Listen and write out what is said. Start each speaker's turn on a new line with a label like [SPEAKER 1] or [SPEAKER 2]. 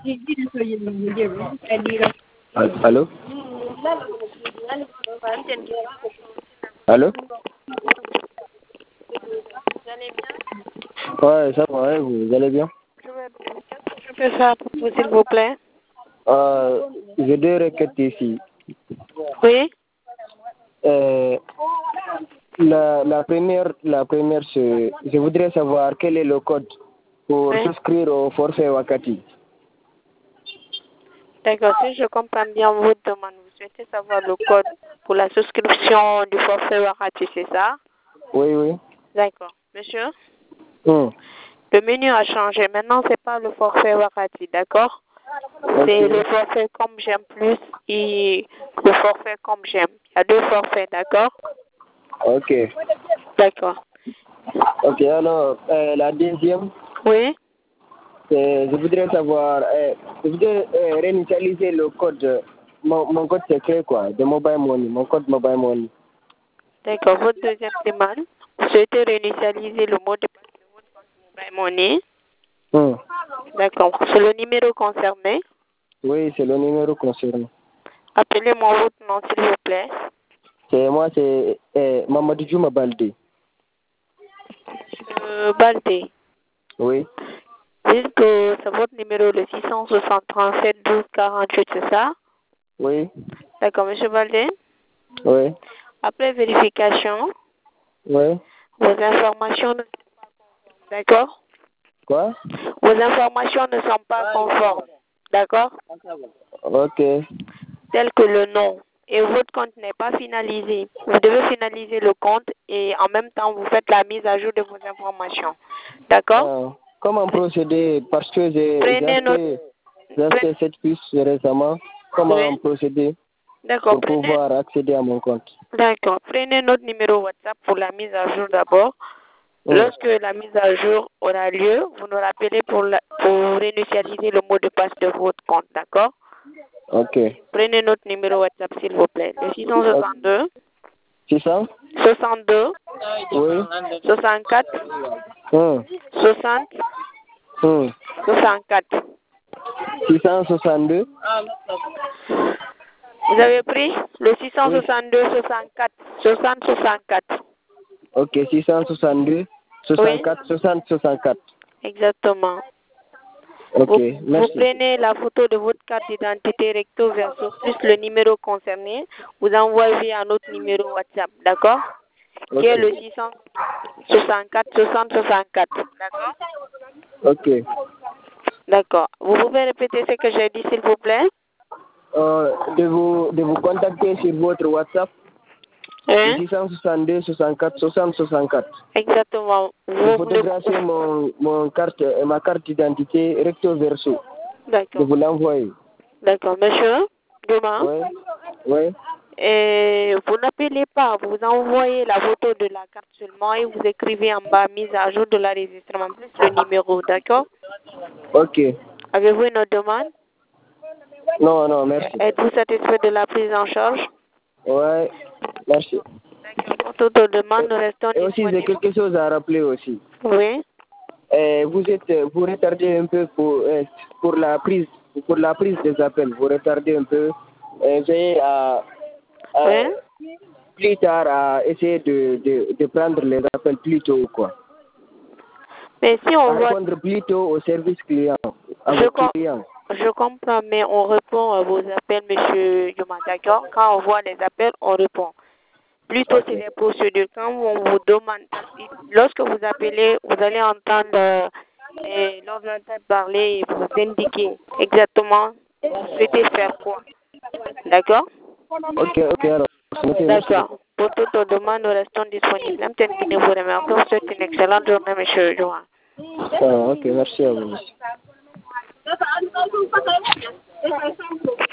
[SPEAKER 1] Allô? Allô?
[SPEAKER 2] Vous allez bien?
[SPEAKER 1] Ouais, ça va, ouais, vous allez bien?
[SPEAKER 2] Je vais bien. Qu'est-ce que je peux faire pour vous, s'il vous plaît?
[SPEAKER 1] J'ai deux requêtes ici.
[SPEAKER 2] Oui?
[SPEAKER 1] La première, c'est, je voudrais savoir quel est le code pour
[SPEAKER 2] Oui.
[SPEAKER 1] souscrire au forfait Wakati.
[SPEAKER 2] D'accord, si je comprends bien votre demande, vous souhaitez savoir le code pour la souscription du forfait Wakati, c'est ça?
[SPEAKER 1] Oui, oui.
[SPEAKER 2] D'accord. Monsieur,
[SPEAKER 1] Hmm.
[SPEAKER 2] le menu a changé. Maintenant, c'est pas le forfait Wakati, d'accord? C'est le forfait comme j'aime plus et le forfait comme j'aime. Il y a deux forfaits, d'accord?
[SPEAKER 1] Ok.
[SPEAKER 2] D'accord.
[SPEAKER 1] Ok, alors, la deuxième,
[SPEAKER 2] Oui?
[SPEAKER 1] je voudrais savoir, je voudrais réinitialiser le code, mon code secret, quoi, de Mobile Money, mon code Mobile Money.
[SPEAKER 2] D'accord. Votre deuxième demande, vous souhaitez réinitialiser le mot de passe de votre compte Mobile Money.
[SPEAKER 1] Hmm.
[SPEAKER 2] D'accord. C'est le numéro concerné.
[SPEAKER 1] Oui, c'est le numéro concerné.
[SPEAKER 2] Appelez-moi votre nom, s'il vous plaît.
[SPEAKER 1] Moi, c'est Mamadou Djouma Baldé.
[SPEAKER 2] Baldé.
[SPEAKER 1] Oui.
[SPEAKER 2] Dites que c'est votre numéro, le 667 12 48, c'est ça?
[SPEAKER 1] Oui.
[SPEAKER 2] D'accord, monsieur Baldé.
[SPEAKER 1] Oui.
[SPEAKER 2] Après vérification,
[SPEAKER 1] Oui.
[SPEAKER 2] vos informations ne sont pas conformes, d'accord?
[SPEAKER 1] Quoi?
[SPEAKER 2] Vos informations ne sont pas conformes, d'accord?
[SPEAKER 1] Ok.
[SPEAKER 2] Tel que le nom et votre compte n'est pas finalisé. Vous devez finaliser le compte et en même temps, vous faites la mise à jour de vos informations, d'accord?
[SPEAKER 1] Comment procéder? Parce que j'ai acheté cette puce récemment. Comment procéder
[SPEAKER 2] D'accord,
[SPEAKER 1] pour pouvoir accéder à mon compte?
[SPEAKER 2] D'accord. Prenez notre numéro WhatsApp pour la mise à jour d'abord. Lorsque la mise à jour aura lieu, vous nous rappelez pour réinitialiser le mot de passe de votre compte, d'accord?
[SPEAKER 1] Ok.
[SPEAKER 2] Prenez notre numéro WhatsApp, s'il vous plaît. Le 662
[SPEAKER 1] 600?
[SPEAKER 2] 62
[SPEAKER 1] Oui.
[SPEAKER 2] 64
[SPEAKER 1] Hmm.
[SPEAKER 2] 60
[SPEAKER 1] Hmm.
[SPEAKER 2] 64.
[SPEAKER 1] 662?
[SPEAKER 2] Vous avez pris le 662 64 60 64.
[SPEAKER 1] Ok, 662 64 60 64.
[SPEAKER 2] Exactement.
[SPEAKER 1] Ok,
[SPEAKER 2] Vous
[SPEAKER 1] merci.
[SPEAKER 2] prenez la photo de votre carte d'identité recto verso plus le numéro concerné. Vous envoyez à notre numéro WhatsApp, d'accord?
[SPEAKER 1] Ok.
[SPEAKER 2] Qui est le 664 60 64. D'accord?
[SPEAKER 1] Ok.
[SPEAKER 2] D'accord. Vous pouvez répéter ce que j'ai dit, s'il vous plaît?
[SPEAKER 1] De vous contacter sur votre WhatsApp.
[SPEAKER 2] Hein?
[SPEAKER 1] 662 64 60 64.
[SPEAKER 2] Exactement.
[SPEAKER 1] Vous photographiez ma carte d'identité recto verso.
[SPEAKER 2] D'accord.
[SPEAKER 1] Je vous l'envoie.
[SPEAKER 2] D'accord. Monsieur, demain.
[SPEAKER 1] Oui. Oui.
[SPEAKER 2] Et vous n'appelez pas, vous envoyez la photo de la carte seulement et vous écrivez en bas mise à jour de l'enregistrement plus le numéro, d'accord?
[SPEAKER 1] Ok.
[SPEAKER 2] Avez-vous une autre demande?
[SPEAKER 1] Non, non, merci.
[SPEAKER 2] Êtes-vous satisfait de la prise en charge?
[SPEAKER 1] Ouais, merci.
[SPEAKER 2] D'accord. Pour toute autre demande, nous restons
[SPEAKER 1] Et aussi, j'ai quelque chose à rappeler aussi.
[SPEAKER 2] Oui.
[SPEAKER 1] Vous retardez un peu pour la prise des appels. Vous retardez un peu. Veuillez plus tard à essayer de prendre les appels plus tôt, quoi.
[SPEAKER 2] Mais si on voit...
[SPEAKER 1] Répondre plus tôt au service client, à vos clients.
[SPEAKER 2] Je comprends, mais on répond à vos appels, monsieur Yuma, d'accord? Quand on voit les appels, on répond. Plutôt, c'est les procédures. Quand on vous demande, lorsque vous appelez, vous allez entendre l'ordinateur parler et vous indiquer exactement vous souhaitez faire quoi. D'accord?
[SPEAKER 1] Ok, alors.
[SPEAKER 2] D'accord. Pour toute demande, nous restons disponibles. Même temps que nous vous remercions, vous souhaite une excellente journée, monsieur Johan.
[SPEAKER 1] Ok, merci à vous.